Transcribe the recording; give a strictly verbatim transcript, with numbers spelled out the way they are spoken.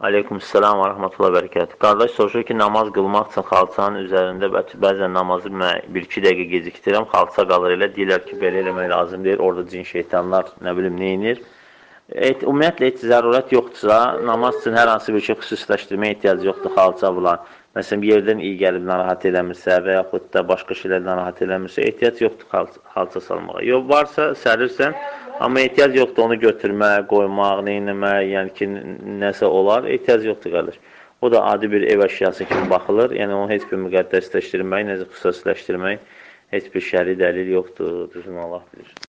Aleykümselam və rəhmətullah bərəkət. Qardaş soruşur ki, namaz qılmaq üçün xalçanın üzərində bəzən namazı bir iki dəqiqə gecikdirirəm, xalça qalır elə, deyirlər ki, belə eləmək lazım deyir, orada cin şeytanlar nə bilim neynir. Et, ümumiyyətlə heç zərurət yoxdursa, namaz üçün hər hansı bir şey xüsusiləşdirməyə ehtiyac yoxdur xalça bulan. Məsələn, bir yerdən iyi gəlib narahat eləmirsə və yaxud da başqa şeylər narahat eləmirsə, ehtiyac yoxdur xalça, xalça salmağa. Yox, varsa sərirsən, amma ehtiyac yoxdur onu götürmək, qoymaq, neynəmək, yəni ki, nəsə olar, ehtiyac yoxdur qardaş. O da adi bir ev əşyası kimi baxılır, yəni onu heç bir müqəddəsləşdirmək, necə xüsusiləşdirmək, heç bir şəri dəlil yoxdur, düzün Allah bilir.